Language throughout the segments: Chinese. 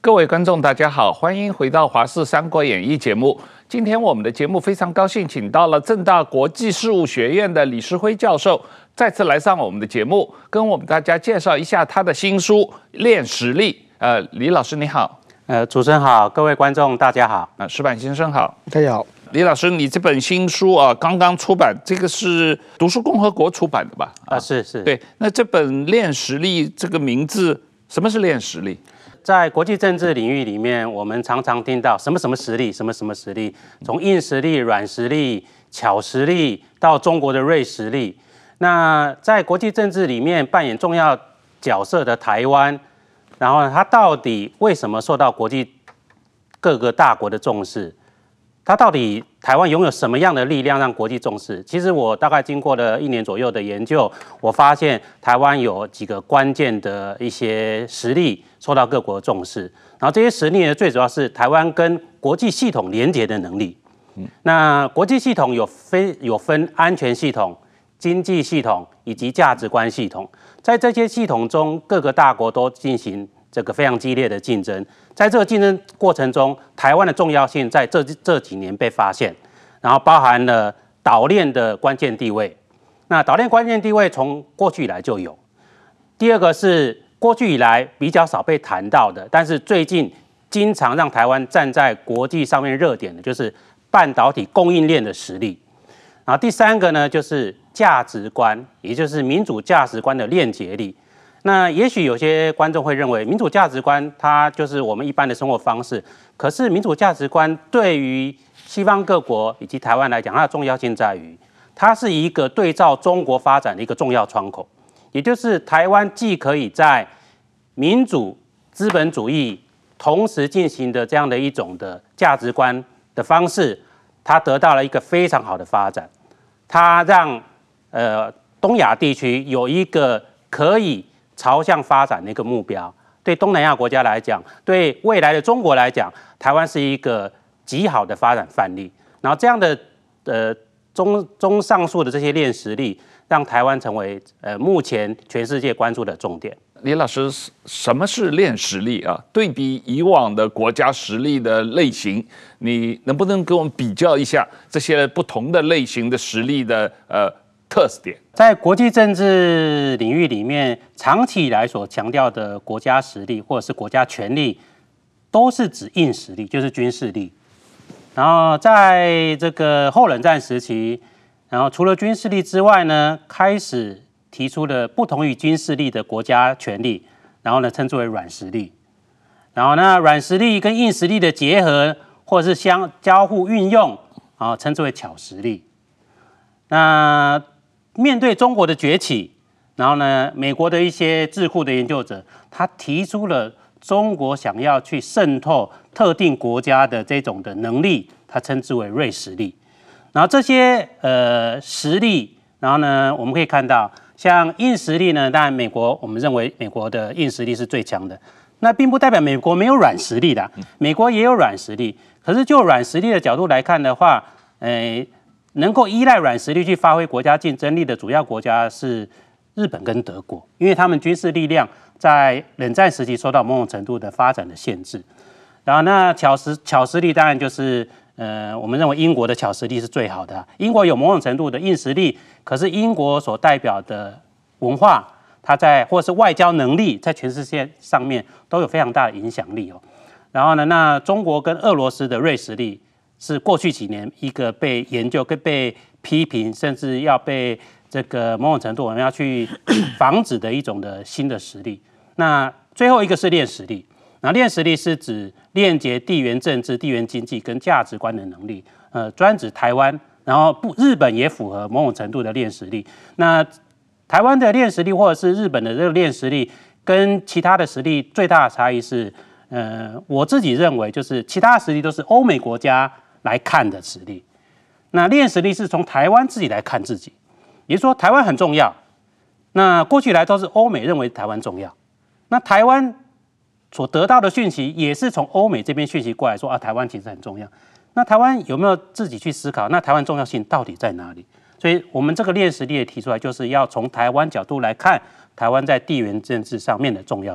各位观众，大家好，欢迎回到《华视三国演义》节目。今天我们的节目非常高兴，请到了政大国际事务学院的李世辉教授，再次来上我们的节目，跟我们大家介绍一下他的新书《练实力》。李老师你好。 主持人好，各位观众大家好。 石板先生好， 大家好。 李老师，你这本新书啊，刚刚出版，这个是读书共和国出版的吧？ 是。 对，那这本《练实力》这个名字，什么是练实力？ 在国际政治领域里面，我们常常听到什么什么实力，什么什么实力，从硬实力、软实力、巧实力到中国的锐实力。那在国际政治里面扮演重要角色的台湾，然后它到底为什么受到国际各个大国的重视？它到底台湾拥有什么样的力量让国际重视？其实我大概经过了1年左右的研究，我发现台湾有几个关键的一些实力受到各国重视。然后这些实力呢，最主要是台湾跟国际系统连结的能力。那国际系统有分安全系统、经济系统以及价值观系统。在这些系统中，各个大国都进行这个非常激烈的竞争。在这个竞争过程中，台湾的重要性在这几年被发现，然后包含了岛链的关键地位。那岛链关键地位从过去以来就有。第二个是过去以来比较少被谈到的，但是最近经常让台湾站在国际上面热点的，就是半导体供应链的实力。然后第三个呢，就是价值观，也就是民主价值观的链结力。那也许有些观众会认为，民主价值观它就是我们一般的生活方式。可是民主价值观对于西方各国以及台湾来讲，它的重要性在于，它是一个对照中国发展的一个重要窗口。也就是台湾既可以在民主、资本主义同时进行的这样的一种的价值观的方式，它得到了一个非常好的发展。它让东亚地区有一个可以朝向发展的一个目标。对东南亚国家来讲，对未来的中国来讲，台湾是一个极好的发展范例。然后这样的综上述的这些练实力，让台湾成为目前全世界关注的重点。 李老师，什么是练实力啊？对比以往的国家实力的类型，你能不能给我们比较一下这些不同的类型的实力的特点？ 在国际政治领域里面，长期以来所强调的国家实力或者是国家权力，都是指硬实力，就是军事力。然后在这个后冷战时期，然后除了军事力之外呢，开始提出了不同于军事力的国家权力，然后呢称之为软实力。然后呢，软实力跟硬实力的结合，或者是交互运用，然后称之为巧实力。那面对中国的崛起，然后呢，美国的一些智库的研究者，他提出了中国想要去渗透特定国家的这种的能力，他称之为锐实力。然后这些实力，然后呢，我们可以看到，像硬实力呢，当然我们认为美国的硬实力是最强的，那并不代表美国没有软实力的，美国也有软实力。可是就软实力的角度来看的话，能够依赖软实力去发挥国家竞争力的主要国家是日本跟德国，因为他们军事力量在冷战时期受到某种程度的发展的限制。然后那巧实力当然就是我们认为英国的巧实力是最好的。英国有某种程度的硬实力，可是英国所代表的文化，它或是外交能力，在全世界上面都有非常大的影响力哦。然后呢，那中国跟俄罗斯的锐实力，是过去几年一个被研究、跟被批评，甚至要被这个某种程度我们要去防止的一种的新的实力。那最后一个是练实力，然后练实力是指链接地缘政治、地缘经济跟价值观的能力。专指台湾，然后日本也符合某种程度的练实力。那台湾的练实力或者是日本的这个练实力，跟其他的实力最大的差异是，我自己认为就是其他的实力都是欧美国家来看的实力，那练实力是从台湾自己来看自己，也就是说台湾很重要。那过去来都是欧美认为台湾重要，那台湾所得到的讯息也是从欧美这边讯息过来说啊，台湾其实很重要。那台湾有没有自己去思考，那台湾重要性到底在哪里？所以我们这个练实力也提出来，就是要从台湾角度来看台湾在地缘政治上面的重要性。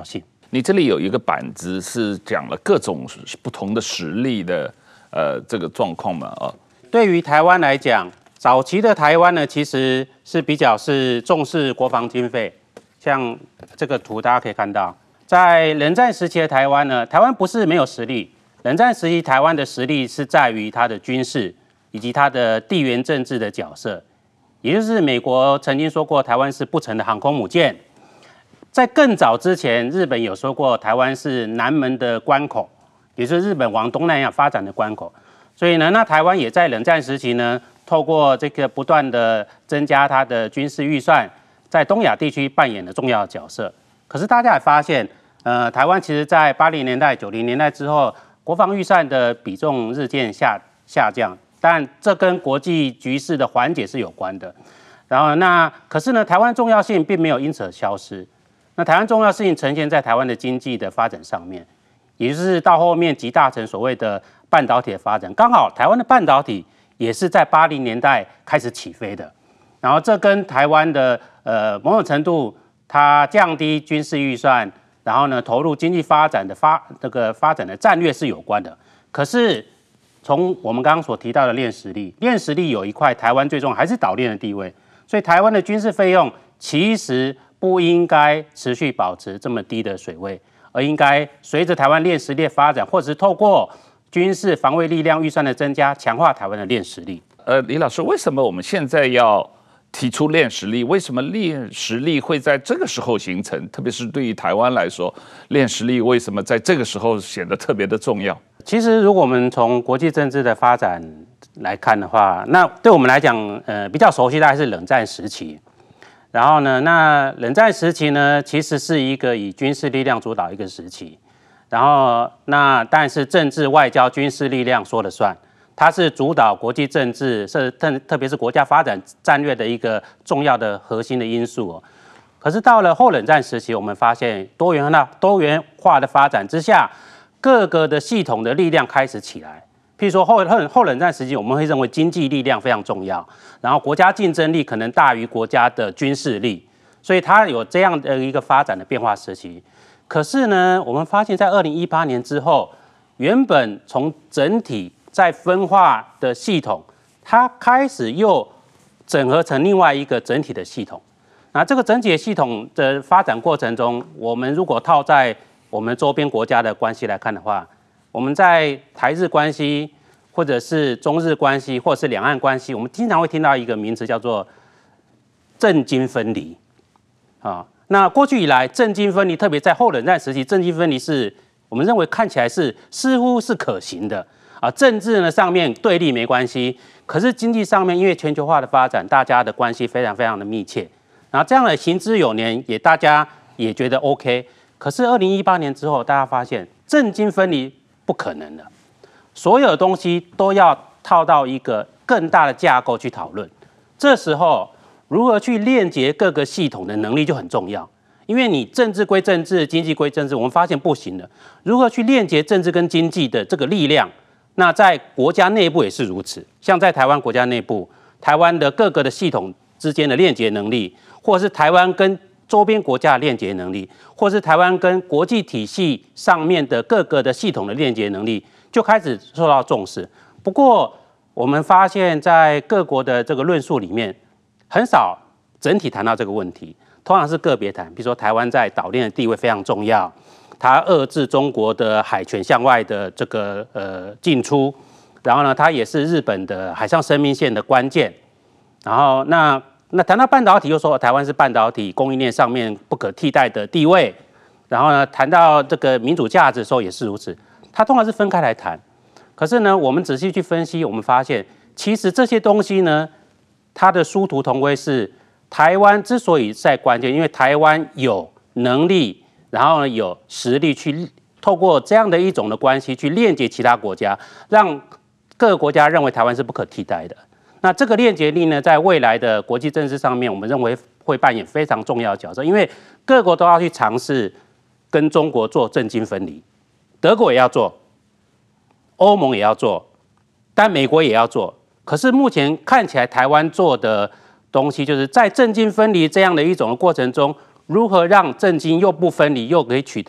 你这里有一个板子是讲了各种不同的实力的这个状况嘛？ 对于台湾来讲，早期的台湾呢，其实是比较重视国防经费。像这个图大家可以看到，在冷战时期的台湾呢，台湾不是没有实力，冷战时期台湾的实力是在于它的军事以及它的地缘政治的角色。也就是美国曾经说过，台湾是不成的航空母舰。在更早之前，日本有说过，台湾是南门的关口，也就是日本往东南亚发展的关口。所以呢，那台湾也在冷战时期呢，透过这个不断的增加它的军事预算，在东亚地区扮演了重要的角色。可是大家也发现，台湾其实在80年代、90年代之后，国防预算的比重日渐下降。但这跟国际局势的缓解是有关的。然后可是呢，台湾重要性并没有因此而消失。那台湾重要性呈现在台湾的经济的发展上面，也就是到后面集大成所谓的半导体的发展。刚好台湾的半导体也是在80年代开始起飞的。然后这跟台湾的某种程度，它降低军事预算，然后呢投入经济发展的发展的战略是有关的。可是从我们刚刚所提到的练实力有一块，台湾最终还是岛链的地位，所以台湾的军事费用其实不应该持续保持这么低的水位，而应该随着台湾练实力的发展，或者是透过军事防卫力量预算的增加，强化台湾的练实力。 李老师，为什么我们现在要提出练实力？为什么练实力会在这个时候形成？特别是对于台湾来说，练实力为什么在这个时候显得特别的重要？ 其实，如果我们从国际政治的发展来看的话，那对我们来讲，比较熟悉大概是冷战时期。然后呢，那冷战时期呢，其实是一个以军事力量主导一个时期。然后但是政治、外交、军事力量说了算，它是主导国际政治，特别是国家发展战略的一个重要的核心的因素。可是到了后冷战时期，我们发现多元化的发展之下，各个的系统的力量开始起来。譬如说后冷战时期，我们会认为经济力量非常重要，然后国家竞争力可能大于国家的军事力，所以它有这样的一个发展的变化时期。可是呢，我们发现在2018年之后，原本从整体在分化的系统，它开始又整合成另外一个整体的系统。那这个整体的系统的发展过程中，我们如果套在我们周边国家的关系来看的话，我们在台日关系，或者是中日关系，或者是两岸关系，我们经常会听到一个名词叫做政经分离。那过去以来，政经分离，特别在后冷战时期，政经分离是我们认为看起来似乎是可行的。政治呢上面对立没关系，可是经济上面因为全球化的发展，大家的关系非常非常的密切。然后这样的行之有年，大家也觉得 OK。可是2018年之后，大家发现政经分离不可能了，所有东西都要套到一个更大的架构去讨论。这时候如何去链接各个系统的能力就很重要，因为你政治归政治，经济归政治，我们发现不行了。如何去链接政治跟经济的这个力量？那在国家内部也是如此，像在台湾国家内部，台湾的各个的系统之间的链接能力，或者是台湾跟周边国家的链接能力，或是台湾跟国际体系上面的各个的系统的链接能力，就开始受到重视。不过，我们发现，在各国的这个论述里面，很少整体谈到这个问题，通常是个别谈。比如说，台湾在岛链的地位非常重要，它遏制中国的海权向外的这个进出，然后呢，它也是日本的海上生命线的关键。然后那谈到半导体，又说台湾是半导体供应链上面不可替代的地位。然后呢，谈到这个民主价值的时候也是如此，它通常是分开来谈。可是呢，我们仔细去分析，我们发现其实这些东西呢，它的殊途同归是台湾之所以在关键，因为台湾有能力，然后呢有实力去透过这样的一种的关系去链接其他国家，让各个国家认为台湾是不可替代的。那这个链接力呢，在未来的国际政治上面，我们认为会扮演非常重要的角色，因为各国都要去尝试跟中国做政经分离，德国也要做，欧盟也要做，但美国也要做。可是目前看起来，台湾做的东西，就是在政经分离这样的一种过程中，如何让政经又不分离，又可以取得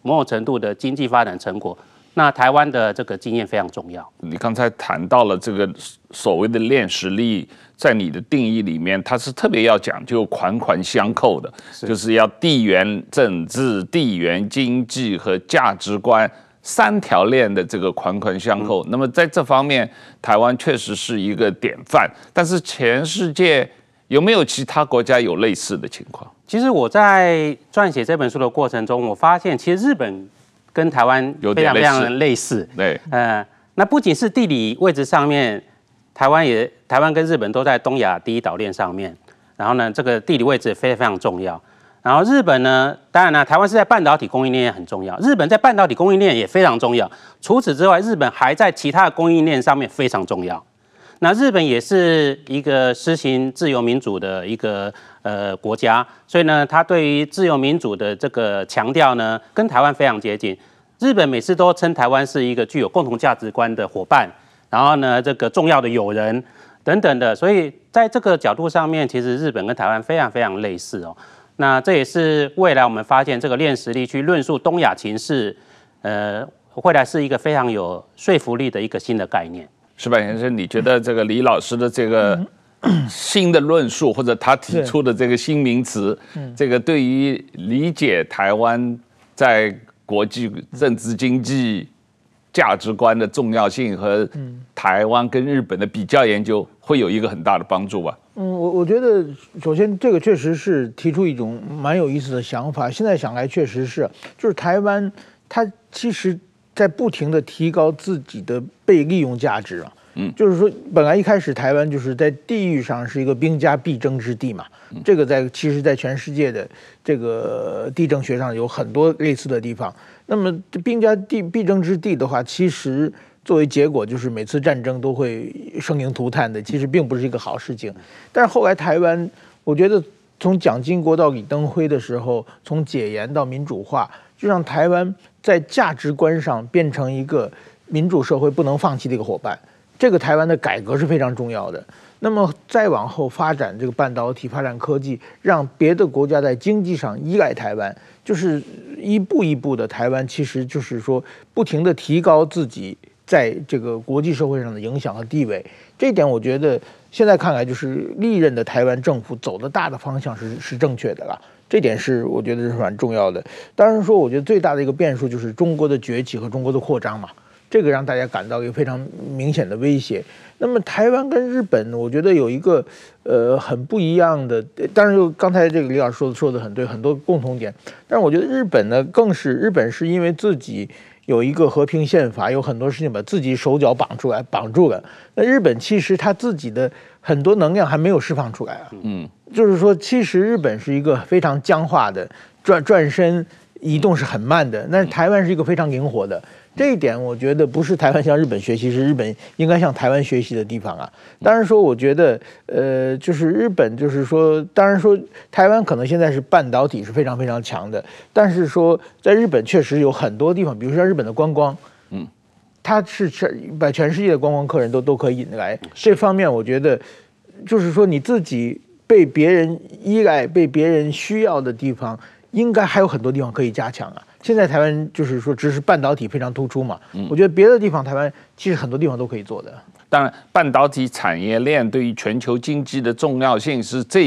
某种程度的经济发展成果。那台湾的这个经验非常重要。 你刚才谈到了这个所谓的练实力，在你的定义里面，它是特别要讲究环环相扣的，就是要地缘政治、地缘经济和价值观3条链的这个环环相扣。那么在这方面，台湾确实是一个典范。但是全世界有没有其他国家有类似的情况？ 其实我在撰写这本书的过程中，我发现其实日本跟台湾非常非常的类似。 对， 那不仅是地理位置上面，台湾跟日本都在东亚第一岛链上面，然后呢，这个地理位置非常重要。然后日本呢，当然呢，台湾是在半导体供应链也很重要，日本在半导体供应链也非常重要。除此之外，日本还在其他的供应链上面非常重要。那日本也是一个施行自由民主的一个国家，所以呢，它对于自由民主的这个强调呢，跟台湾非常接近。日本每次都称台湾是一个具有共同价值观的伙伴，然后呢，这个重要的友人等等的，所以在这个角度上面，其实日本跟台湾非常非常类似哦。那这也是未来我们发现这个练实力去论述东亚情势，未来是一个非常有说服力的一个新的概念。 石板先生，你觉得这个李老师的这个新的论述，或者他提出的这个新名词，这个对于理解台湾在国际政治经济价值观的重要性和台湾跟日本的比较研究，会有一个很大的帮助吧？ 我觉得首先这个确实是提出一种蛮有意思的想法。现在想来确实是，就是台湾它其实在不停的提高自己的被利用价值啊。就是说，本来一开始台湾就是在地域上是一个兵家必争之地嘛，这个其实在全世界的这个地政学上有很多类似的地方。那么兵家必争之地的话，其实作为结果就是每次战争都会生灵涂炭的，其实并不是一个好事情。但是后来台湾，我觉得从蒋经国到李登辉的时候，从解严到民主化，就让台湾在价值观上变成一个民主社会不能放弃的一个伙伴。这个台湾的改革是非常重要的。那么再往后发展这个半导体、发展科技，让别的国家在经济上依赖台湾，就是一步一步的，台湾其实就是说不停的提高自己在这个国际社会上的影响和地位。这一点我觉得现在看来，就是历任的台湾政府走的大的方向是正确的了。这点是我觉得是蛮重要的。当然说，我觉得最大的一个变数就是中国的崛起和中国的扩张嘛。这个让大家感到一个非常明显的威胁。那么台湾跟日本，我觉得有一个很不一样的，当然就刚才这个李老师说的很对，很多共同点。但是我觉得日本呢，日本是因为自己有一个和平宪法，有很多事情把自己手脚绑住了。那日本其实他自己的很多能量还没有释放出来啊。就是说，其实日本是一个非常僵化的，转身移动是很慢的，但是台湾是一个非常灵活的。这一点我觉得不是台湾向日本学习，是日本应该向台湾学习的地方啊。当然说，我觉得就是日本，就是说，当然说台湾可能现在是半导体是非常非常强的，但是说在日本确实有很多地方，比如说日本的观光，它是把全世界的观光客人都可以引来。这方面我觉得就是说你自己被别人依赖、被别人需要的地方，应该还有很多地方可以加强啊。现在台湾就是说，只是半导体非常突出嘛。我觉得别的地方台湾其实很多地方都可以做的。 当然，半导体产业链对于全球经济的重要性是这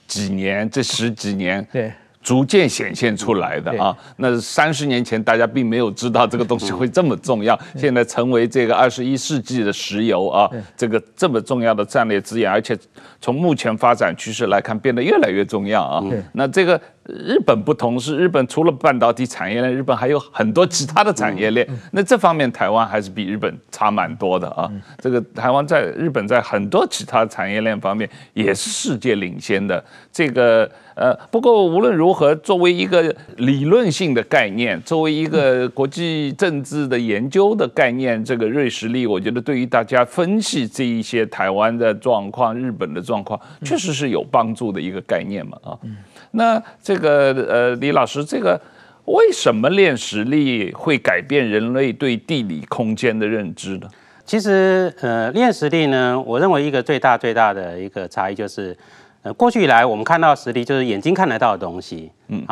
10几年逐渐显现出来的啊。那30年前大家并没有知道这个东西会这么重要，现在成为这个21世纪的石油啊，这个这么重要的战略资源，而且从目前发展趋势来看，变得越来越重要啊。那这个日本不同，是日本除了半导体产业链，日本还有很多其他的产业链。那这方面台湾还是比日本差蛮多的啊。这个台湾在日本在很多其他产业链方面也是世界领先的。这个不过无论如何，作为一个理论性的概念，作为一个国际政治的研究的概念，这个瑞实力，我觉得对于大家分析这一些台湾的状况、日本的状况，确实是有帮助的一个概念嘛啊。那这个李老师，这个为什么练实力会改变人类对地理空间的认知呢？ 其实练实力呢，我认为一个最大的一个差异就是，过去以来我们看到实力就是眼睛看得到的东西，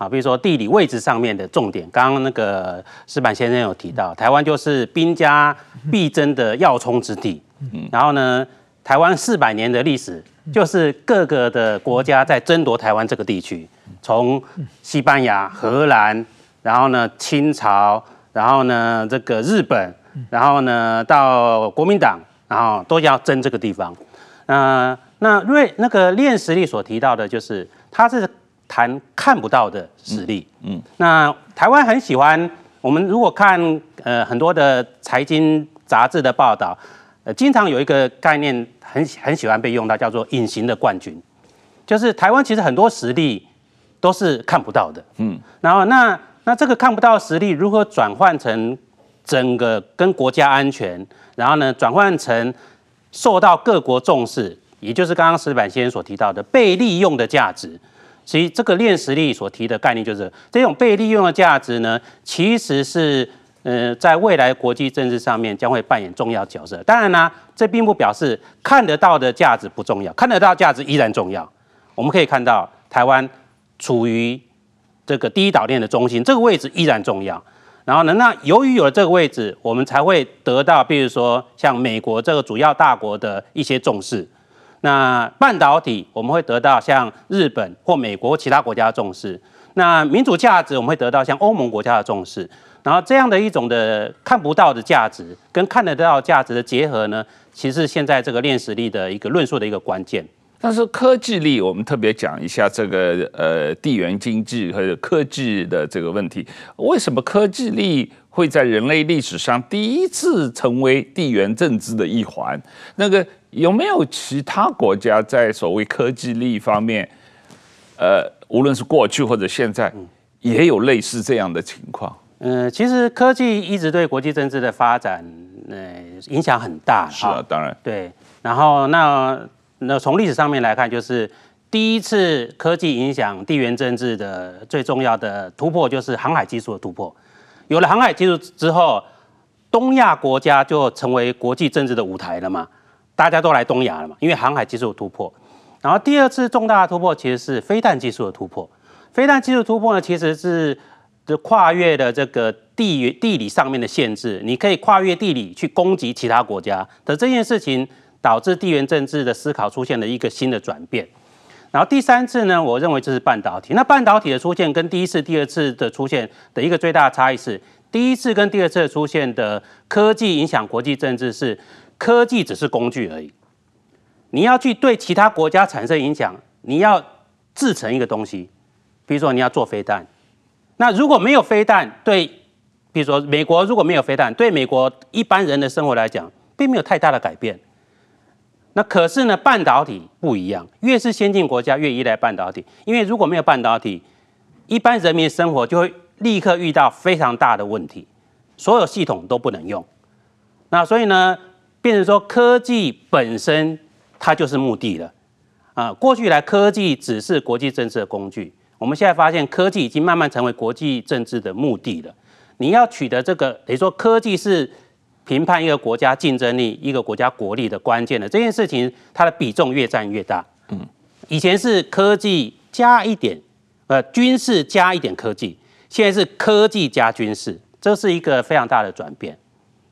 啊，比如说地理位置上面的重点，刚刚那个矢板先生有提到，台湾就是兵家必争的要冲之地。然后呢，台湾400年的历史，就是各个的国家在争夺台湾这个地区，从西班牙、荷兰，然后呢清朝，然后呢这个日本，然后呢到国民党，然后都要争这个地方。那那个练实力所提到的，就是它是谈看不到的实力。那台湾很喜欢，我们如果看很多的财经杂志的报道，经常有一个概念很喜欢被用到，叫做隐形的冠军，就是台湾其实很多实力都是看不到的。然后那这个看不到的实力如何转换成整个跟国家安全，然后呢转换成受到各国重视，也就是刚刚矢板先生所提到的被利用的价值。其实这个练实力所提的概念就是这种被利用的价值呢，其实是在未来国际政治上面将会扮演重要角色。当然呢，这并不表示看得到的价值不重要，看得到价值依然重要。我们可以看到台湾处于这个第一岛链的中心，这个位置依然重要。然后呢，那由于有了这个位置，我们才会得到，比如说像美国这个主要大国的一些重视。那半导体我们会得到像日本或美国其他国家的重视。那民主价值我们会得到像欧盟国家的重视。然后这样的一种的看不到的价值跟看得到价值的结合呢，其实是现在这个练实力的一个论述的一个关键。 但是科技力，我们特别讲一下这个地缘经济和科技的这个问题。为什么科技力会在人类历史上第一次成为地缘政治的一环？那个有没有其他国家在所谓科技力方面，无论是过去或者现在，也有类似这样的情况？ 其实科技一直对国际政治的发展，影响很大。 是啊，当然。 对，然后那从历史上面来看，就是第一次科技影响地缘政治的最重要的突破，就是航海技术的突破。有了航海技术之后，东亚国家就成为国际政治的舞台了嘛，大家都来东亚了嘛，因为航海技术的突破。然后第二次重大的突破其实是飞弹技术的突破。飞弹技术突破呢，其实是跨越了这个地理上面的限制，你可以跨越地理去攻击其他国家的这件事情，导致地缘政治的思考出现了一个新的转变。然后第三次呢，我认为这是半导体。那半导体的出现跟第一次、第二次的出现的一个最大的差异是，第一次跟第二次的出现的科技影响国际政治是科技只是工具而已，你要去对其他国家产生影响，你要制成一个东西，比如说你要做飞弹。那如果没有飞弹，比如说美国如果没有飞弹，对美国一般人的生活来讲，并没有太大的改变。那可是呢，半导体不一样，越是先进国家越依赖半导体，因为如果没有半导体，一般人民生活就会立刻遇到非常大的问题，所有系统都不能用。那所以呢，变成说科技本身它就是目的了。过去来科技只是国际政治的工具，我们现在发现科技已经慢慢成为国际政治的目的了。你要取得这个，等于说科技是评判一个国家竞争力、一个国家国力的关键的这件事情，它的比重越占越大。以前是科技加一点，军事加一点科技，现在是科技加军事，这是一个非常大的转变。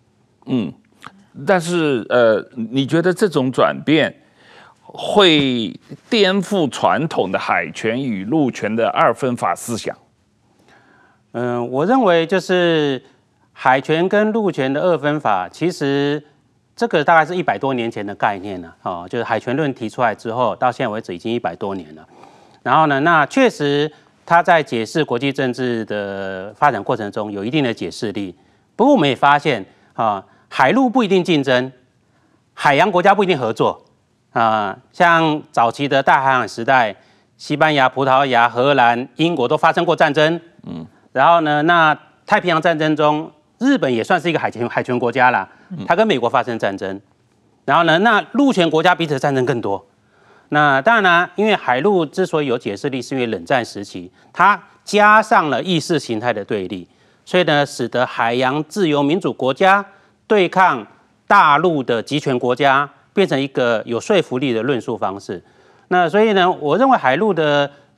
但是你觉得这种转变会颠覆传统的海权与陆权的二分法思想？ 我认为就是海权跟陆权的二分法，其实这个大概是100多年前的概念了。就是海权论提出来之后，到现在为止已经100多年了。然后呢，那确实它在解释国际政治的发展过程中有一定的解释力。不过我们也发现海陆不一定竞争，海洋国家不一定合作。像早期的大航海时代，西班牙、葡萄牙、荷兰、英国都发生过战争。然后呢，那太平洋战争中，日本也算是一个海权国家啦，它跟美国发生战争。然后呢，那陆权国家彼此的战争更多。那当然呢，因为海陆之所以有解释力，是因为冷战时期它加上了意识形态的对立，所以呢，使得海洋自由民主国家对抗大陆的集权国家，变成一个有说服力的论述方式。那所以呢，我认为海陆的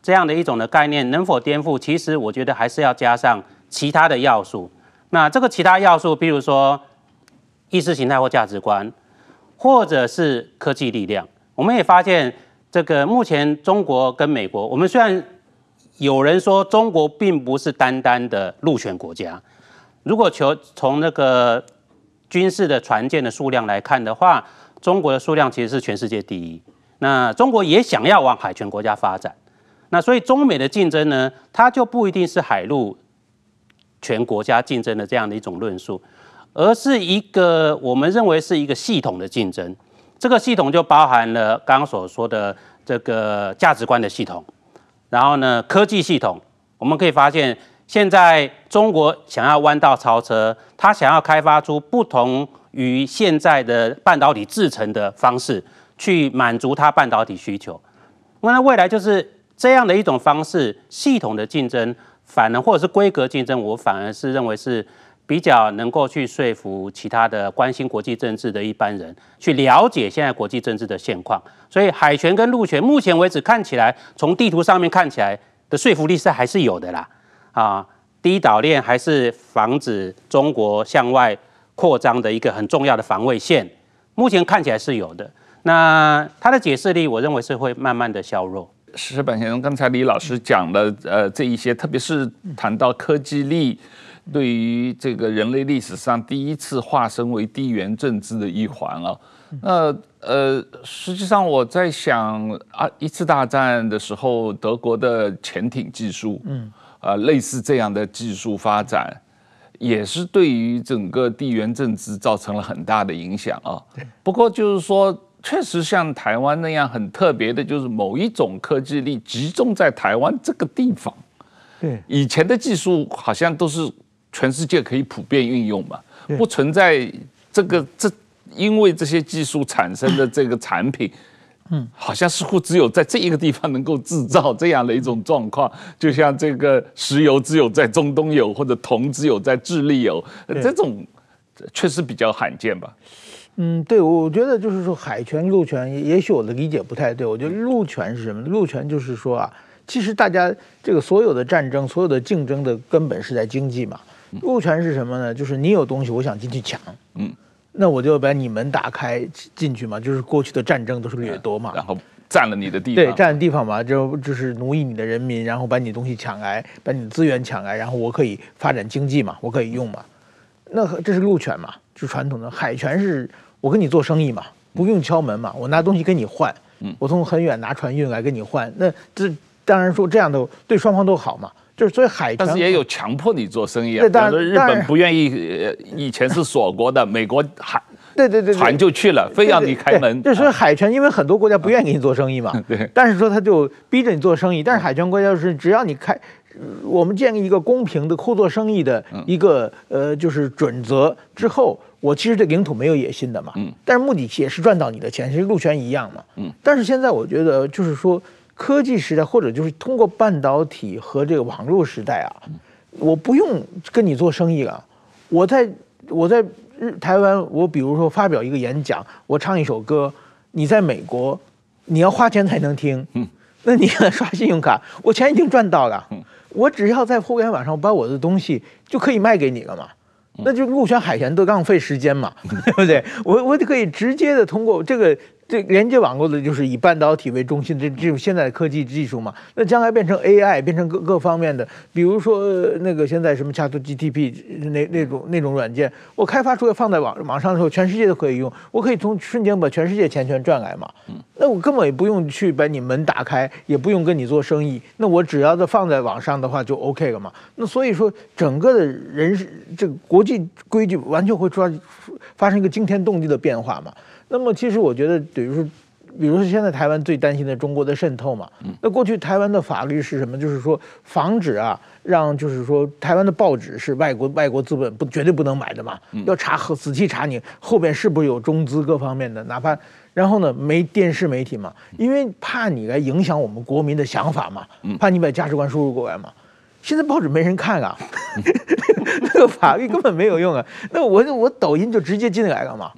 这样的一种的概念能否颠覆，其实我觉得还是要加上其他的要素。那这个其他要素，比如说意识形态或价值观，或者是科技力量。我们也发现，这个目前中国跟美国，我们虽然有人说中国并不是单单的陆权国家，如果从那个军事的船舰的数量来看的话，中国的数量其实是全世界第一。那中国也想要往海权国家发展，那所以中美的竞争呢，它就不一定是海陆权国家竞争的这样的一种论述，而是一个我们认为是一个系统的竞争。这个系统就包含了刚刚所说的这个价值观的系统，然后呢，科技系统。我们可以发现，现在中国想要弯道超车，它想要开发出不同于现在的半导体制成的方式，去满足它半导体需求。那未来就是这样的一种方式，系统的竞争，反而或者是规格竞争，我反而是认为是比较能够去说服其他的关心国际政治的一般人，去了解现在国际政治的现况。所以海权跟陆权，目前为止看起来，从地图上面看起来的说服力是还是有的啦。第一岛链还是防止中国向外扩张的一个很重要的防卫线，目前看起来是有的。那它的解释力，我认为是会慢慢的削弱。 石板先生，刚才李老师讲的这一些，特别是谈到科技力对于这个人类历史上第一次化身为地缘政治的一环啊。那实际上我在想一次大战的时候，德国的潜艇技术，类似这样的技术发展，也是对于整个地缘政治造成了很大的影响啊。不过就是说，确实像台湾那样很特别的，就是某一种科技力集中在台湾这个地方。 对， 以前的技术好像都是全世界可以普遍运用嘛，不存在因为这些技术产生的这个产品，好像似乎只有在这一个地方能够制造这样的一种状况，就像这个石油只有在中东有，或者铜只有在智利有，这种确实比较罕见吧。 对，我觉得就是说海权、陆权，也许我的理解不太对。我觉得陆权是什么？陆权就是说其实大家这个所有的战争、所有的竞争的根本是在经济嘛。陆权是什么呢？就是你有东西，我想进去抢，那我就把你门打开进去嘛。就是过去的战争都是掠夺嘛， 然后占了你的地方， 对，占了地方嘛，就是奴役你的人民，然后把你的东西抢来，把你的资源抢来，然后我可以发展经济嘛，我可以用嘛。那这是陆权嘛，就是传统的。海权是我跟你做生意嘛，不用敲门嘛，我拿东西跟你换，我从很远拿船运来跟你换。那这当然说这样的对双方都好嘛。就是所以海权， 但是也有强迫你做生意啊。当然，日本不愿意，以前是锁国的，美国对船就去了，非要你开门。 对，所以海权，因为很多国家不愿意跟你做生意嘛， 对。 但是说他就逼着你做生意，但是海权国家就是只要你我们建立一个公平的互做生意的一个就是准则之后，我其实对领土没有野心的嘛，但是目的也是赚到你的钱，其实陆权一样嘛，但是现在我觉得就是说。科技时代，或者就是通过半导体和这个网络时代我不用跟你做生意了。我在台湾，我比如说发表一个演讲，我唱一首歌，你在美国，你要花钱才能听，那你刷信用卡，我钱已经赚到了，我只要在互联网上把我的东西就可以卖给你了嘛。那就陆权海权都浪费时间嘛，对不对？我就可以直接的通过这连接网络的，就是以半导体为中心的这种现在的科技技术嘛。那将来变成 AI， 变成各方面的，比如说那个现在什么 ChatGPT 那种软件，我开发出来放在网上的时候，全世界都可以用，我可以瞬间把全世界钱全赚来嘛。那我根本也不用去把你门打开，也不用跟你做生意，那我只要放在网上的话就 OK 了嘛。那所以说，整个的这个国际规矩完全会发生一个惊天动地的变化嘛。那么其实我觉得，比如说现在台湾最担心的中国的渗透嘛，那过去台湾的法律是什么？就是说防止让就是说台湾的报纸是外国资本绝对不能买的嘛，要仔细查你后边是不是有中资各方面的，哪怕然后呢电视媒体嘛，因为怕你来影响我们国民的想法嘛，怕你把价值观输入过来嘛。现在报纸没人看那个法律根本没有用啊。那我抖音就直接进来了嘛，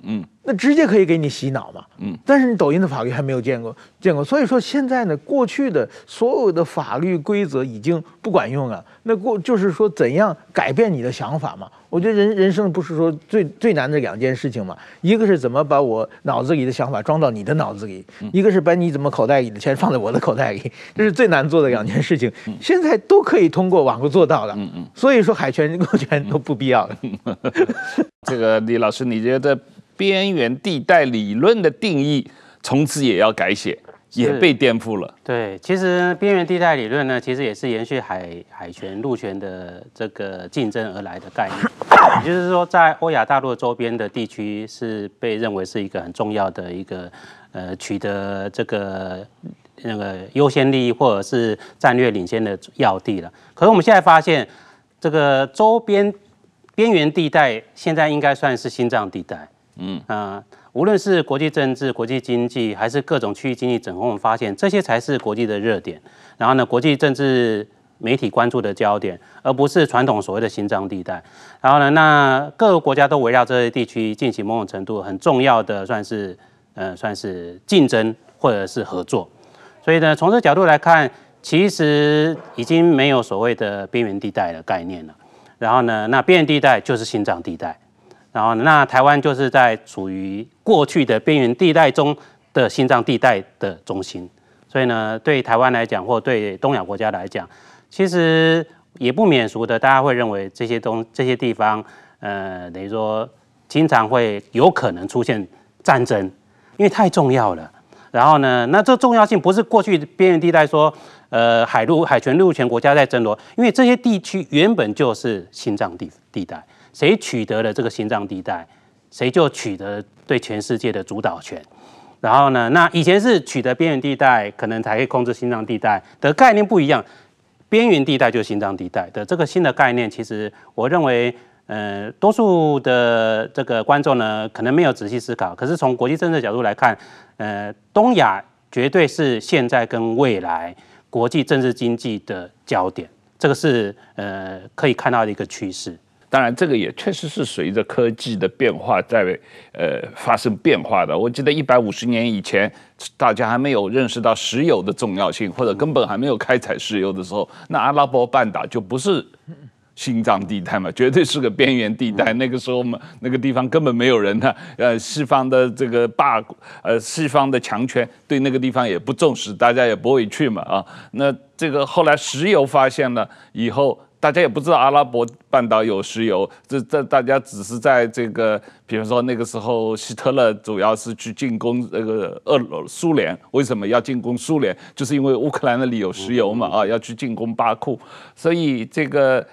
那直接可以给你洗脑嘛。但是你抖音的法律还没有见过，所以说现在呢，过去的所有的法律规则已经不管用了。那就是说怎样改变你的想法嘛？我觉得人生不是说最难的2件事情嘛，一个是怎么把我脑子里的想法装到你的脑子里，一个是把你怎么口袋里的钱放在我的口袋里，这是最难做的2件事情。现在都可以通过网络做到了，所以说海权、路权都不必要了。 这个李老师，你觉得边缘地带理论的定义从此也要改写，也被颠覆了？ 对，其实边缘地带理论呢，其实也是延续海权、陆权的这个竞争而来的概念。也就是说，在欧亚大陆周边的地区是被认为是一个很重要的一个取得这个那个优先利益或者是战略领先的要地了。可是我们现在发现，这个周边边缘地带现在应该算是心脏地带。无论是国际政治、国际经济，还是各种区域经济整合，我们发现这些才是国际的热点。然后呢，国际政治媒体关注的焦点，而不是传统所谓的心脏地带。然后呢，那各个国家都围绕这些地区进行某种程度很重要的算是竞争或者是合作。所以呢，从这个角度来看，其实已经没有所谓的边缘地带的概念了。然后呢，那边缘地带就是心脏地带。然后，那台湾就是在处于过去的边缘地带中的心脏地带的中心，所以呢，对台湾来讲，或对东亚国家来讲，其实也不免俗的，大家会认为这些地方，等于说经常会有可能出现战争，因为太重要了。然后呢，那这重要性不是过去边缘地带说，海权、陆权国家在争夺，因为这些地区原本就是心脏地带。谁取得了这个心脏地带，谁就取得对全世界的主导权。然后呢，那以前是取得边缘地带，可能才可以控制心脏地带的概念不一样。边缘地带就是心脏地带的这个新的概念，其实我认为，多数的这个观众呢，可能没有仔细思考。可是从国际政治角度来看，东亚绝对是现在跟未来国际政治经济的焦点，这个是可以看到的一个趋势。 当然，这个也确实是随着科技的变化在发生变化的。我记得150年以前，大家还没有认识到石油的重要性，或者根本还没有开采石油的时候，那阿拉伯半岛就不是心脏地带嘛，绝对是个边缘地带。那个时候嘛，那个地方根本没有人呢。西方的这个西方的强权对那个地方也不重视，大家也不会去嘛啊。那这个后来石油发现了以后，大家也不知道阿拉伯半岛有石油，这大家只是在这个，比如说那个时候希特勒主要是去进攻这个苏联，为什么要进攻苏联？就是因为乌克兰那里有石油嘛，啊，要去进攻巴库，所以这个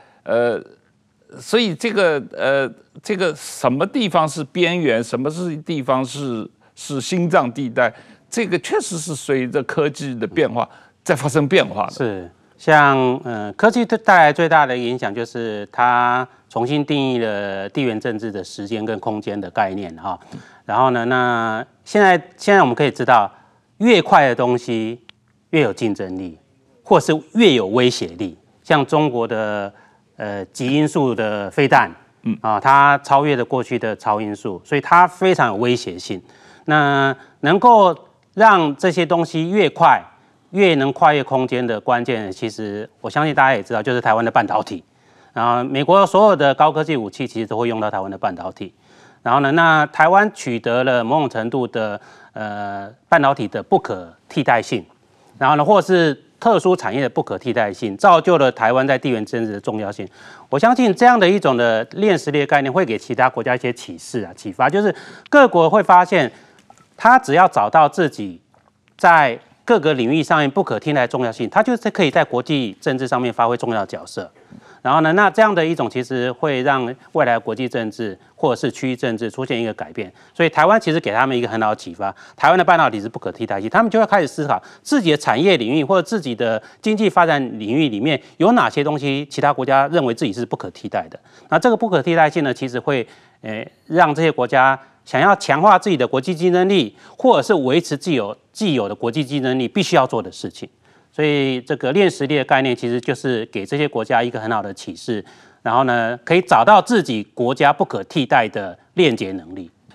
什么地方是边缘，什么是地方是心脏地带，这个确实是随着科技的变化在发生变化的。 是。像科技带来最大的影响就是它重新定义了地缘政治的时间跟空间的概念哈。然后呢，那现在我们可以知道，越快的东西越有竞争力，或是越有威胁力。像中国的极音速的飞弹，它超越了过去的超音速，所以它非常有威胁性。那能够让这些东西越快，越能跨越空间的关键，其实我相信大家也知道，就是台湾的半导体。然后美国所有的高科技武器其实都会用到台湾的半导体。然后呢，那台湾取得了某种程度的半导体的不可替代性，然后呢，或是特殊产业的不可替代性，造就了台湾在地缘政治的重要性。我相信这样的一种的链实力的概念，会给其他国家一些启发，就是各国会发现，他只要找到自己在各个领域上面不可替代的重要性，它就是可以在国际政治上面发挥重要的角色。然后呢，那这样的一种其实会让未来的国际政治或者是区域政治出现一个改变。所以台湾其实给他们一个很好的启发，台湾的半导体是不可替代性，他们就会开始思考自己的产业领域或者自己的经济发展领域里面有哪些东西其他国家认为自己是不可替代的。那这个不可替代性呢，其实会让这些国家想要强化自己的国际竞争力，或者是维持既有的国际竞争力必须要做的事情。所以这个链实力的概念，其实就是给这些国家一个很好的启示，然后呢，可以找到自己国家不可替代的链接能力。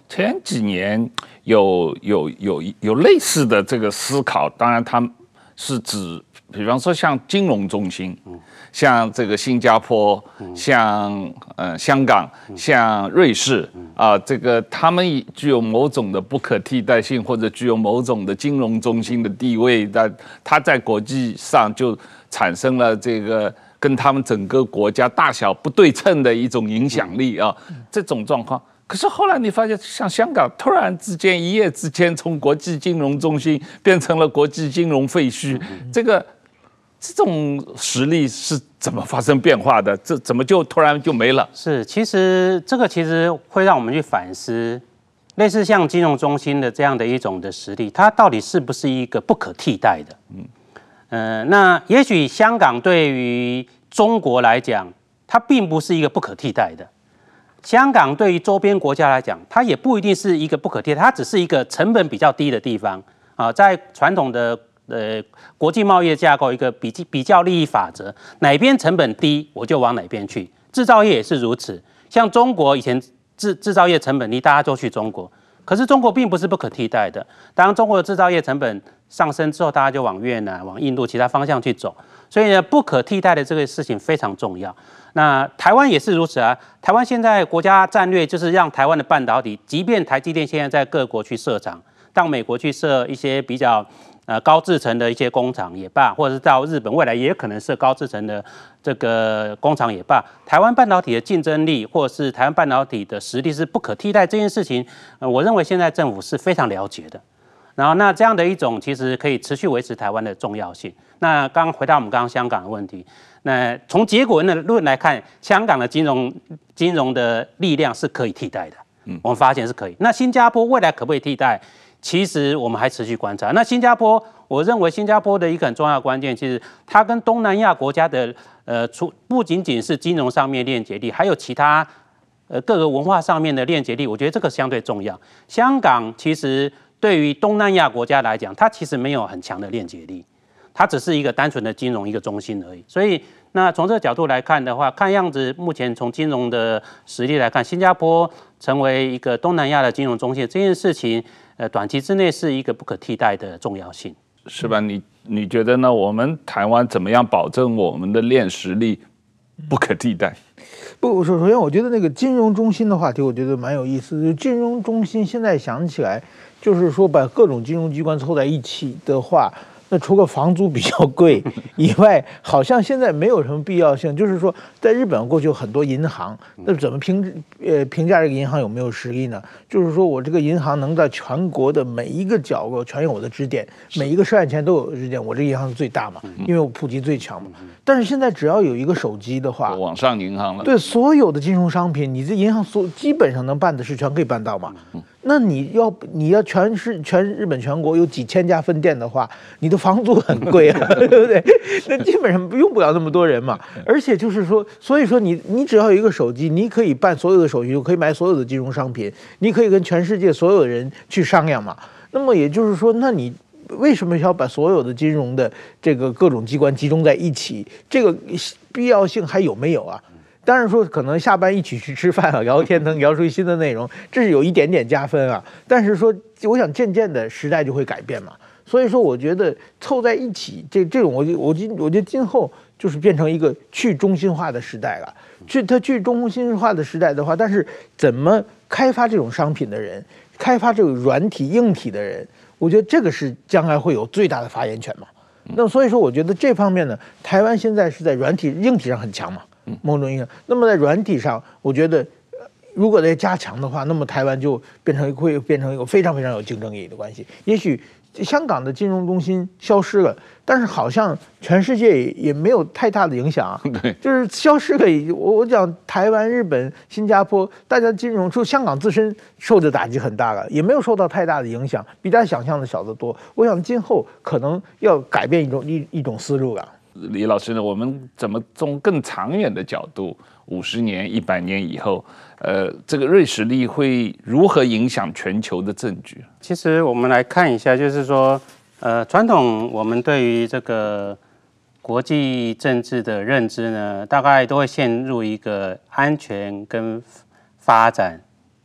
前几年有类似的这个思考，当然他们是指，比方说像金融中心，像这个新加坡，像香港，像瑞士啊，这个他们具有某种的不可替代性，或者具有某种的金融中心的地位，但它在国际上就产生了这个跟他们整个国家大小不对称的一种影响力啊，这种状况。可是后来你发现，像香港突然之间一夜之间从国际金融中心变成了国际金融废墟，这种实力是怎么发生变化的？这怎么就突然就没了？ 是，其实这个其实会让我们去反思，类似像金融中心的这样的一种的实力，它到底是不是一个不可替代的？那也许香港对于中国来讲，它并不是一个不可替代的。香港对于周边国家来讲，它也不一定是一个不可替代，它只是一个成本比较低的地方啊。在传统的国际贸易的架构，一个比较利益法则，哪边成本低，我就往哪边去。制造业也是如此，像中国以前制造业成本低，大家都去中国。可是中国并不是不可替代的，当中国的制造业成本上升之后，大家就往越南、往印度其他方向去走。所以呢，不可替代的这个事情非常重要。那台湾也是如此啊。台湾现在国家战略就是让台湾的半导体，即便台积电现在在各国去设厂，到美国去设一些比较高制程的一些工厂也罢，或者是到日本未来也可能设高制程的这个工厂也罢，台湾半导体的竞争力或者是台湾半导体的实力是不可替代这件事情，我认为现在政府是非常了解的。然后那这样的一种其实可以持续维持台湾的重要性。那刚回到我们刚刚香港的问题，那从结果论来看，香港的金融的力量是可以替代的，我们发现是可以。那新加坡未来可不可以替代？其实我们还持续观察。那新加坡，我认为新加坡的一个很重要的关键，其实它跟东南亚国家的不仅仅是金融上面链接力，还有其他各个文化上面的链接力，我觉得这个相对重要。香港其实对于东南亚国家来讲，它其实没有很强的链接力，它只是一个单纯的金融一个中心而已。所以，那从这个角度来看的话，看样子目前从金融的实力来看，新加坡成为一个东南亚的金融中心这件事情，短期之内是一个不可替代的重要性， 是吧？你觉得呢？我们台湾怎么样保证我们的链实力不可替代？ 不，首先我觉得那个金融中心的话题，我觉得蛮有意思的。金融中心现在想起来，就是说把各种金融机关凑在一起的话，那除了房租比较贵以外，好像现在没有什么必要性。就是说，在日本过去有很多银行，那怎么评价这个银行有没有实力呢？就是说我这个银行能在全国的每一个角落全有我的支点，每一个涉案前都有支点，我这个银行是最大嘛，因为我普及最强嘛。但是现在只要有一个手机的话， 网上银行了， 对所有的金融商品，你这银行基本上能办的事全可以办到嘛。那你要全日本全国有几千家分店的话，你的房租很贵啊，对不对？那基本上用不了那么多人嘛。而且就是说，所以说你只要有一个手机，你可以办所有的手续，可以买所有的金融商品，你可以跟全世界所有的人去商量嘛。那么也就是说，那你为什么要把所有的金融的这个各种机关集中在一起？这个必要性还有没有啊？当然说，可能下班一起去吃饭啊，聊天能聊出新的内容，这是有一点点加分啊。但是说，我想渐渐的时代就会改变嘛。所以说，我觉得凑在一起，这种我觉得今后就是变成一个去中心化的时代了。它去中心化的时代的话，但是怎么开发这种商品的人，开发这个软体硬体的人，我觉得这个是将来会有最大的发言权嘛。那所以说，我觉得这方面呢，台湾现在是在软体硬体上很强嘛。某种意义上，那么在软体上，我觉得如果再加强的话，那么台湾就会变成一个非常非常有竞争力的关系。也许香港的金融中心消失了，但是好像全世界也没有太大的影响啊。 对， 就是消失了。我讲台湾、日本、新加坡，大家金融，就香港自身受的打击很大了，也没有受到太大的影响，比大家想象的小得多。我想今后可能要改变一种思路了。 李老师呢？我们怎么从更长远的角度，50年、100年以后，这个瑞实力会如何影响全球的政局？ 其实我们来看一下，就是说，传统我们对于这个国际政治的认知呢，大概都会陷入一个安全跟发展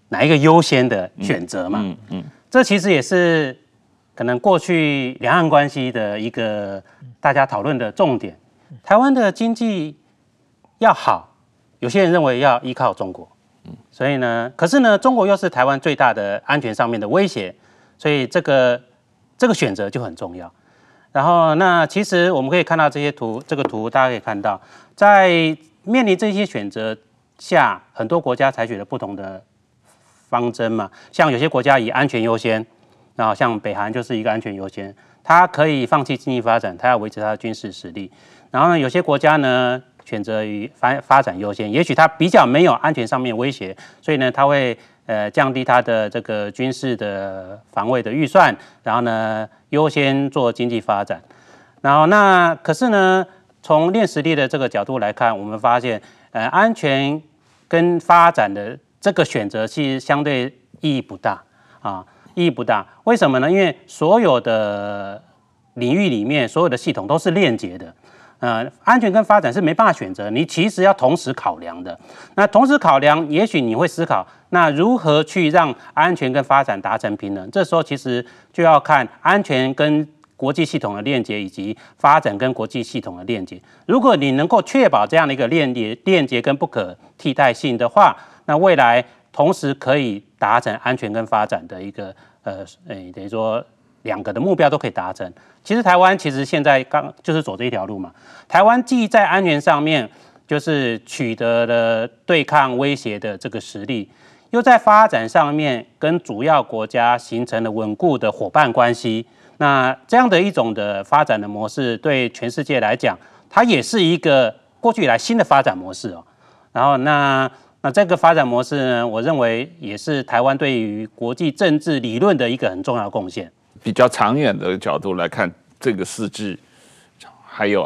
哪一个优先的选择嘛。这其实也是可能过去两岸关系的一个大家讨论的重点。台湾的经济要好，有些人认为要依靠中国，所以呢，可是呢，中国又是台湾最大的安全上面的威胁，所以这个选择就很重要。然后，那其实我们可以看到这些图，这个图大家可以看到，在面临这些选择下，很多国家采取了不同的方针嘛。像有些国家以安全优先，然后像北韩就是一个安全优先，它可以放弃经济发展，它要维持它的军事实力。然后呢，有些国家呢选择于发展优先，也许它比较没有安全上面威胁，所以呢，它会降低它的这个军事的防卫的预算，然后呢优先做经济发展。然后那可是呢，从练实力的这个角度来看，我们发现安全跟发展的这个选择其实相对意义不大啊，意义不大。为什么呢？因为所有的领域里面，所有的系统都是链接的。安全跟发展是没办法选择，你其实要同时考量的。那同时考量，也许你会思考，那如何去让安全跟发展达成平衡？这时候其实就要看安全跟国际系统的链接，以及发展跟国际系统的链接。如果你能够确保这样的一个链接跟不可替代性的话，那未来同时可以达成安全跟发展的一个等于说两个的目标都可以达成。其实台湾现在就是走这一条路嘛。台湾既在安全上面就是取得了对抗威胁的这个实力，又在发展上面跟主要国家形成了稳固的伙伴关系。那这样的一种的发展的模式，对全世界来讲，它也是一个过去以来新的发展模式哦。然后那这个发展模式呢，我认为也是台湾对于国际政治理论的一个很重要的贡献。 比较长远的角度来看，这个世纪还有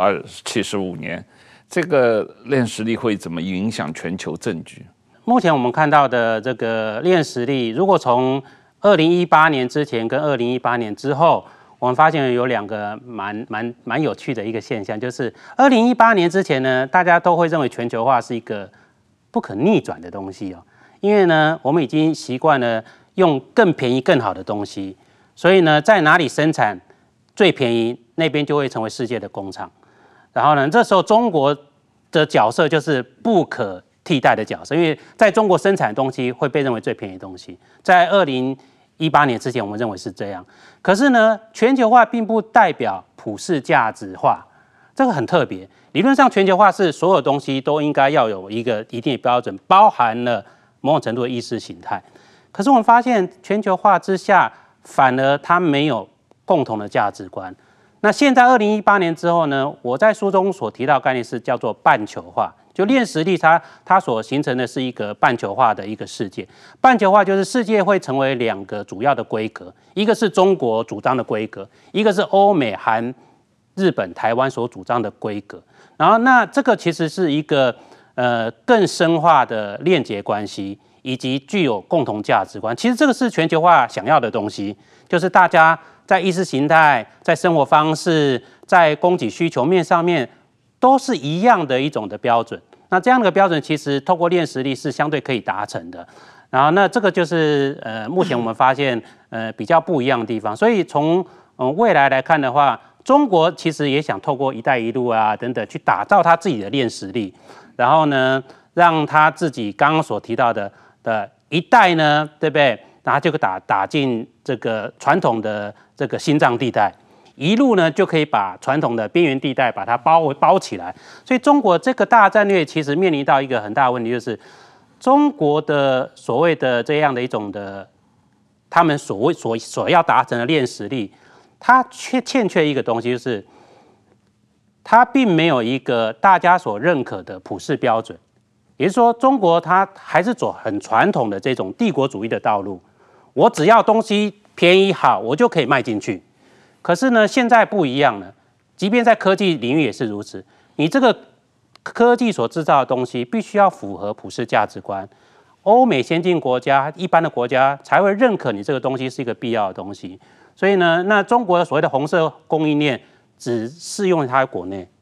75年，这个练实力会怎么影响全球政局？ 目前我们看到的这个练实力，如果从2018年之前跟2018年之后，我们发现有两个蛮有趣的一个现象，就是2018年之前呢，大家都会认为全球化是一个不可逆转的东西哦，因为呢，我们已经习惯了用更便宜、更好的东西。所以呢，在哪里生产最便宜，那边就会成为世界的工厂。然后呢，这时候中国的角色就是不可替代的角色，因为在中国生产的东西会被认为最便宜的东西。在2018年之前，我们认为是这样。可是呢，全球化并不代表普世价值化，这个很特别。理论上，全球化是所有东西都应该要有一个一定的标准，包含了某种程度的意识形态。可是我们发现，全球化之下，反而它没有共同的价值观。那现在2018年之后呢，我在书中所提到的概念是叫做半球化，就练实力它所形成的是一个半球化的一个世界。半球化就是世界会成为两个主要的规格，一个是中国主张的规格，一个是欧美韩日本台湾所主张的规格。然后那这个其实是一个更深化的链接关系，以及具有共同价值观。其实这个是全球化想要的东西，就是大家在意识形态、在生活方式、在供给需求面上面都是一样的一种的标准。那这样的标准其实透过练实力是相对可以达成的。然后那这个就是目前我们发现比较不一样的地方。所以从未来来看的话，中国其实也想透过“一带一路”啊等等去打造他自己的练实力，然后呢让他自己刚刚所提到的一带呢，对不对？然后就打进这个传统的这个心脏地带，一路呢就可以把传统的边缘地带把它包起来。所以中国这个大战略其实面临到一个很大的问题，就是中国的所谓的这样的一种的他们所要达成的练实力，它欠缺一个东西，就是它并没有一个大家所认可的普世标准。也就是说，中国它还是走很传统的这种帝国主义的道路，我只要东西便宜好，我就可以卖进去。可是呢，现在不一样了，即便在科技领域也是如此。你这个科技所制造的东西，必须要符合普世价值观，欧美先进国家、一般的国家才会认可你这个东西是一个必要的东西。所以呢，那中国所谓的红色供应链只适用于它国内。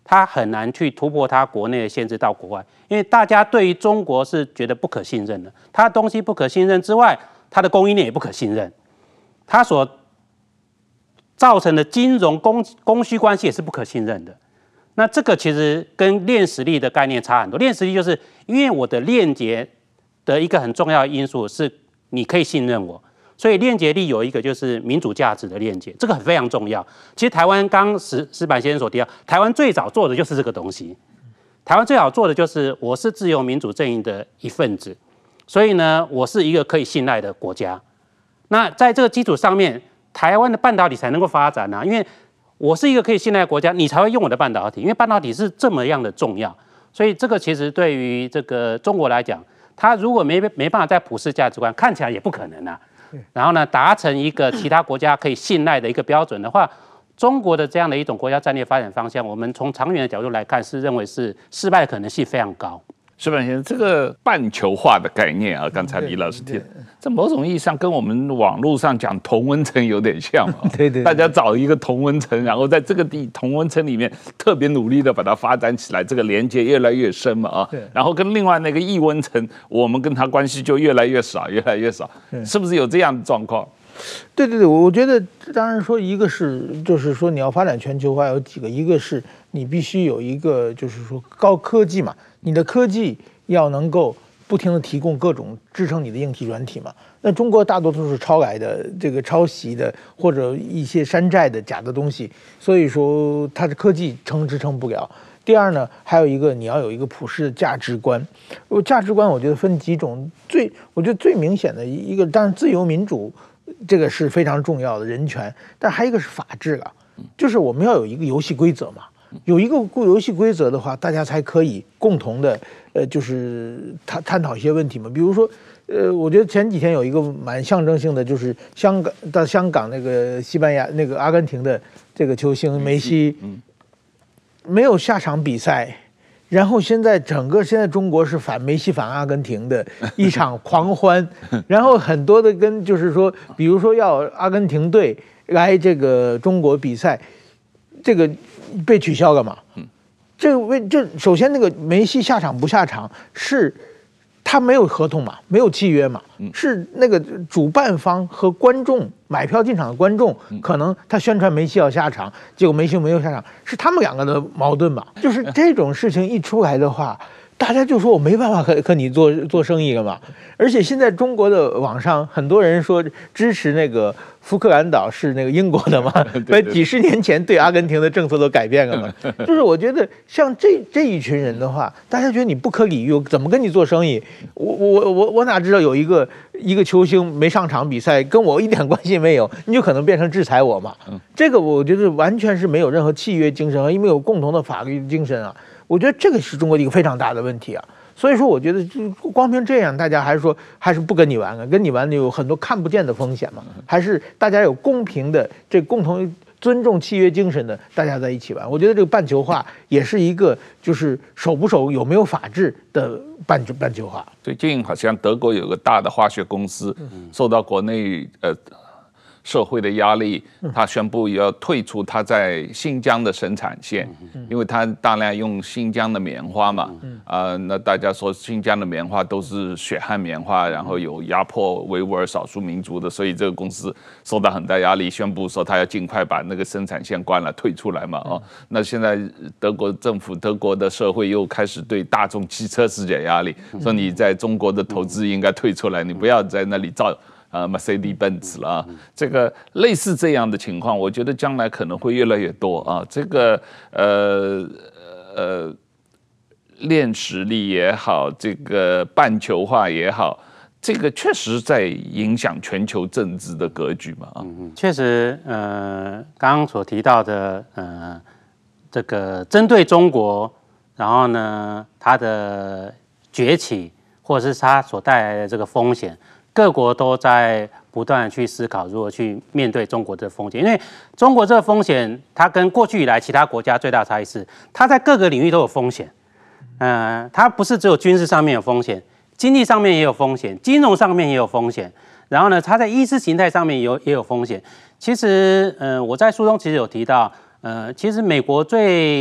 它很难去突破它国内的限制到国外，因为大家对于中国是觉得不可信任的，它的东西不可信任之外，它的供应链也不可信任，它所造成的金融供需关系也是不可信任的。那这个其实跟链实力的概念差很多。链实力就是因为我的链接的一个很重要的因素是你可以信任我，所以链接力有一个就是民主价值的链接，这个非常重要。其实台湾刚石板先生所提到，台湾最早做的就是这个东西。台湾最早做的就是我是自由民主阵营的一份子，所以呢，我是一个可以信赖的国家。那在这个基础上面，台湾的半导体才能够发展啊，因为我是一个可以信赖的国家，你才会用我的半导体，因为半导体是这么样的重要。所以这个其实对于这个中国来讲，它如果没办法在普世价值观，看起来也不可能啊。然后呢，达成一个其他国家可以信赖的一个标准的话，中国的这样的一种国家战略发展方向，我们从长远的角度来看，是认为是失败的可能性非常高。 石板先生，这个半球化的概念啊，刚才李老师提，在某种意义上跟我们网络上讲同温层有点像啊。 对， 大家找一个同温层，然后在这个同温层里面特别努力的把它发展起来，这个连接越来越深嘛啊。然后跟另外那个异温层，我们跟它关系就越来越少，越来越少，是不是有这样的状况？ 对，我觉得当然说一个是就是说你要发展全球化有几个，一个是你必须有一个就是说高科技嘛，你的科技要能够不停的提供各种支撑你的硬体软体嘛。那中国大多数是抄来的，这个抄袭的或者一些山寨的假的东西，所以说它的科技支撑不了。第二呢，还有一个你要有一个普世的价值观。价值观我觉得分几种，我觉得最明显的一个，当然自由民主这个是非常重要的人权，但还有一个是法治了，就是我们要有一个游戏规则嘛。有一个游戏规则的话，大家才可以共同的就是探讨一些问题嘛。比如说我觉得前几天有一个蛮象征性的，就是香港那个西班牙那个阿根廷的这个球星梅西，没有下场比赛，然后现在中国是反梅西反阿根廷的一场狂欢，然后很多的就是说，比如说要阿根廷队来这个中国比赛，这个被取消了嘛？这首先那个梅西下场不下场是他没有合同嘛，没有契约嘛，是那个主办方和观众买票进场的观众，可能他宣传梅西要下场，结果梅西没有下场，是他们两个的矛盾嘛。就是这种事情一出来的话，大家就说我没办法和你做生意了嘛。而且现在中国的网上很多人说支持那个福克兰岛是那个英国的嘛，把几十年前对阿根廷的政策都改变了嘛。就是我觉得像这一群人的话，大家觉得你不可理喻，怎么跟你做生意？我哪知道有一个球星没上场比赛，跟我一点关系没有，你就可能变成制裁我嘛。这个我觉得完全是没有任何契约精神和没有共同的法律精神啊。我觉得这个是中国的一个非常大的问题啊。所以说，我觉得就光凭这样，大家还是不跟你玩了，跟你玩有很多看不见的风险嘛。还是大家有公平的这共同尊重契约精神的，大家在一起玩。我觉得这个半球化也是一个就是守不守有没有法治的半球化。 最近好像德国有个大的化学公司受到国内社会的压力，他宣布要退出他在新疆的生产线，因为他大量用新疆的棉花嘛，那大家说新疆的棉花都是血汗棉花，然后有压迫维吾尔少数民族的，所以这个公司受到很大压力，宣布说他要尽快把那个生产线关了，退出来嘛，那现在德国政府、德国的社会又开始对大众汽车施加压力，说你在中国的投资应该退出来，你不要在那里造Mercedes-Benz 了啊，这个类似这样的情况，我觉得将来可能会越来越多啊。这个练实力也好，这个半球化也好，这个确实在影响全球政治的格局嘛啊。 确实，刚刚所提到的，这个针对中国，然后呢，它的崛起或者是它所带来的这个风险。各国都在不断去思考如何去面对中国的风险，因为中国这个风险，它跟过去以来其他国家最大的差异是，它在各个领域都有风险。它不是只有军事上面有风险，经济上面也有风险，金融上面也有风险。然后呢，它在意识形态上面也有风险。其实，我在书中其实有提到，其实美国最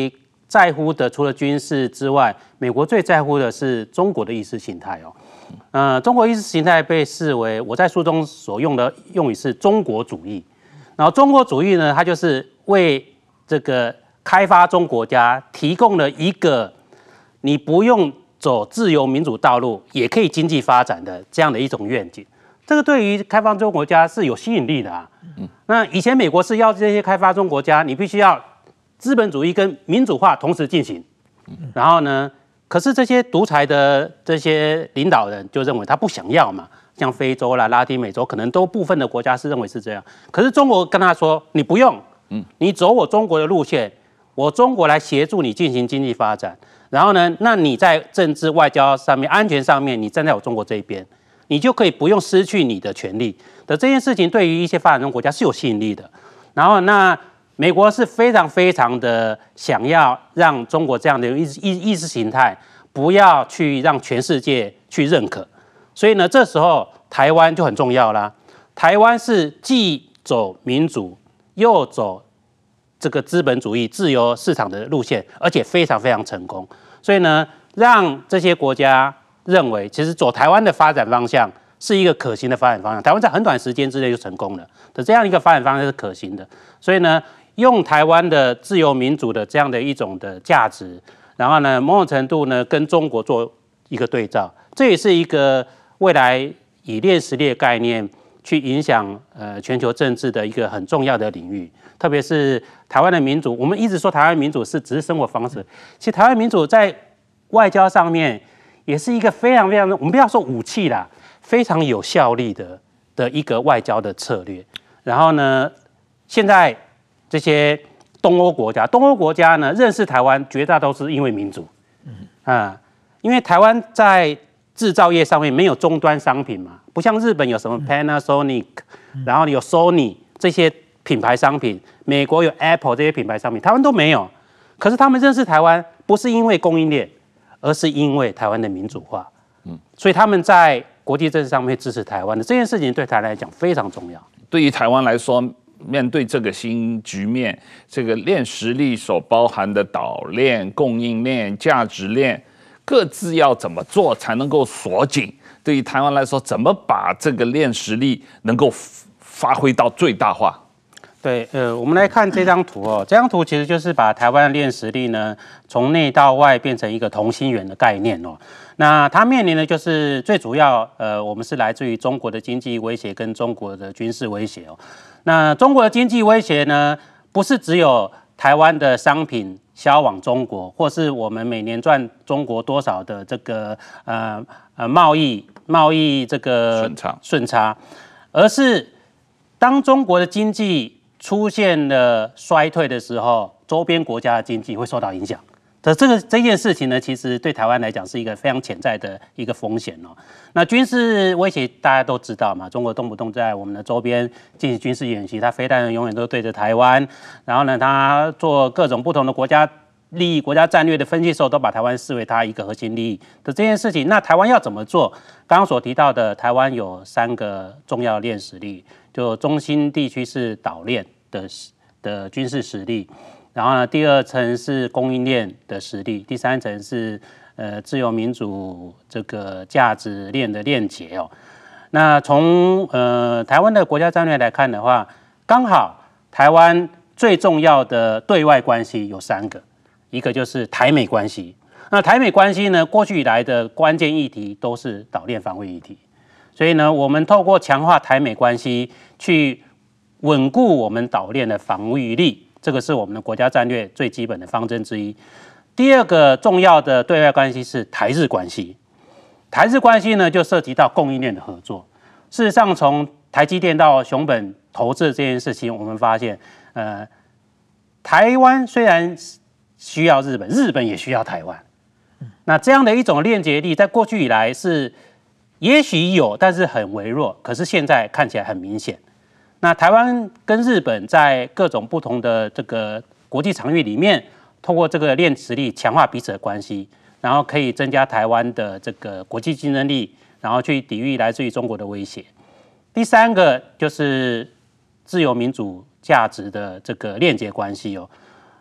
在乎的除了军事之外，美国最在乎的是中国的意识形态哦。中国意识形态被视为我在书中所用的用语是中国主义。然后中国主义呢，它就是为这个开发中国家提供了一个你不用走自由民主道路也可以经济发展的这样的一种愿景。这个对于开发中国家是有吸引力的啊。那以前美国是要这些开发中国家，你必须要资本主义跟民主化同时进行。然后呢，可是这些独裁的这些领导人就认为他不想要嘛。像非洲啦、拉丁美洲，可能都部分的国家是认为是这样。可是中国跟他说，你不用，你走我中国的路线，我中国来协助你进行经济发展。然后呢，那你在政治、外交上面、安全上面，你站在我中国这一边，你就可以不用失去你的权利的。这件事情对于一些发展中国家是有吸引力的。然后那美国是非常非常的想要让中国这样的意识形态不要去让全世界去认可。所以呢，这时候台湾就很重要啦。台湾是既走民主又走这个资本主义、自由市场的路线，而且非常非常成功。所以呢，让这些国家认为，其实走台湾的发展方向是一个可行的发展方向。台湾在很短时间之内就成功了的这样一个发展方向是可行的。所以呢，用台湾的自由民主的这样的一种的价值，然后呢，某种程度呢，跟中国做一个对照，这也是一个未来以链实力的概念去影响全球政治的一个很重要的领域，特别是台湾的民主。我们一直说台湾民主只是生活方式，其实台湾民主在外交上面也是一个非常非常，我们不要说武器啦，非常有效力的一个外交的策略。然后呢，现在这些东欧国家呢认识台湾，绝大都是因为民主，因为台湾在制造业上面没有终端商品嘛，不像日本有什么 Panasonic，然后有 Sony 这些品牌商品，美国有 Apple 这些品牌商品，台湾都没有。可是他们认识台湾，不是因为供应链，而是因为台湾的民主化。所以他们在国际政治上面支持台湾的这件事情，对台湾来讲非常重要。 对于台湾来说，面对这个新局面，这个链实力所包含的岛链、供应链、价值链，各自要怎么做才能够锁紧？对于台湾来说，怎么把这个链实力能够发挥到最大化？ 对，我们来看这张图哦。这张图其实就是把台湾的链实力呢，从内到外变成一个同心圆的概念哦。那它面临的就是最主要，我们是来自于中国的经济威胁跟中国的军事威胁哦。那中国的经济威胁呢，不是只有台湾的商品销往中国，或是我们每年赚中国多少的这个贸易这个顺差，而是当中国的经济出现了衰退的时候，周边国家的经济会受到影响。这件事情呢，其实对台湾来讲是一个非常潜在的一个风险哦。那军事威胁大家都知道嘛，中国动不动在我们的周边进行军事演习，它飞弹永远都对着台湾，然后呢，它做各种不同的国家利益、国家战略的分析的时候，都把台湾视为它一个核心利益的这件事情。那台湾要怎么做？刚刚所提到的，台湾有3个重要链实力，就中心地区是岛链的军事实力。然后呢，第2层是供应链的实力，第3层是自由民主这个价值链的链结哦。那从台湾的国家战略来看的话，刚好台湾最重要的对外关系有3个，一个就是台美关系。那台美关系呢，过去以来的关键议题都是岛链防卫议题，所以呢，我们透过强化台美关系去稳固我们岛链的防御力。这个是我们的国家战略最基本的方针之一。第2个重要的对外关系是台日关系。台日关系呢，就涉及到供应链的合作。事实上，从台积电到熊本投资这件事情，我们发现，台湾虽然需要日本，日本也需要台湾。那这样的一种链接力，在过去以来是也许有，但是很微弱。可是现在看起来很明显。那台湾跟日本在各种不同的这个国际场域里面，透过这个链实力强化彼此的关系，然后可以增加台湾的这个国际竞争力，然后去抵御来自于中国的威胁。第3个就是自由民主价值的这个链接关系哦。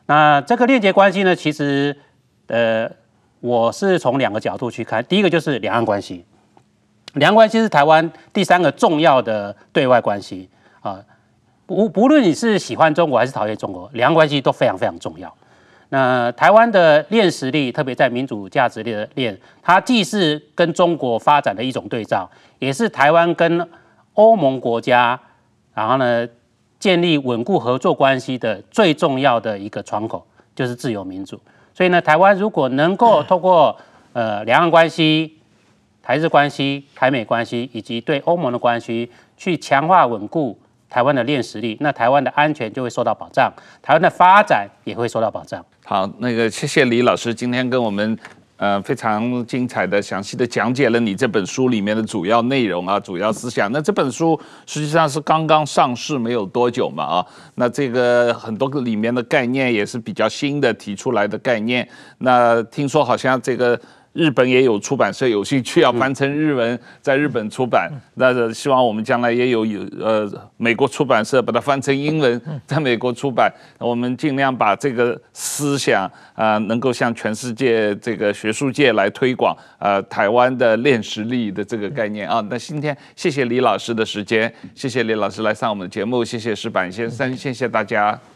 那这个链接关系呢，其实我是从2个角度去看。第一个就是两岸关系，两岸关系是台湾第3个重要的对外关系啊。不论你是喜欢中国还是讨厌中国，两岸关系都非常非常重要。那台湾的链实力，特别在民主价值的链，它既是跟中国发展的一种对照，也是台湾跟欧盟国家，然后呢建立稳固合作关系的最重要的一个窗口，就是自由民主。所以呢，台湾如果能够透过两岸关系、台日关系、台美关系以及对欧盟的关系，去强化稳固台湾的链实力，那台湾的安全就会受到保障，台湾的发展也会受到保障。 好，谢谢李老师今天跟我们非常精彩的、详细的讲解了你这本书里面的主要内容啊、主要思想。那这本书实际上是刚刚上市没有多久嘛啊，那这个很多个里面的概念也是比较新的提出来的概念。那听说好像这个日本也有出版社有兴趣要翻成日文，在日本出版。那希望我们将来也有美国出版社把它翻成英文，在美国出版。我们尽量把这个思想能够向全世界这个学术界来推广台湾的链实力的这个概念啊。那今天谢谢李老师的时间，谢谢李老师来上我们的节目，谢谢石板先生，谢谢大家。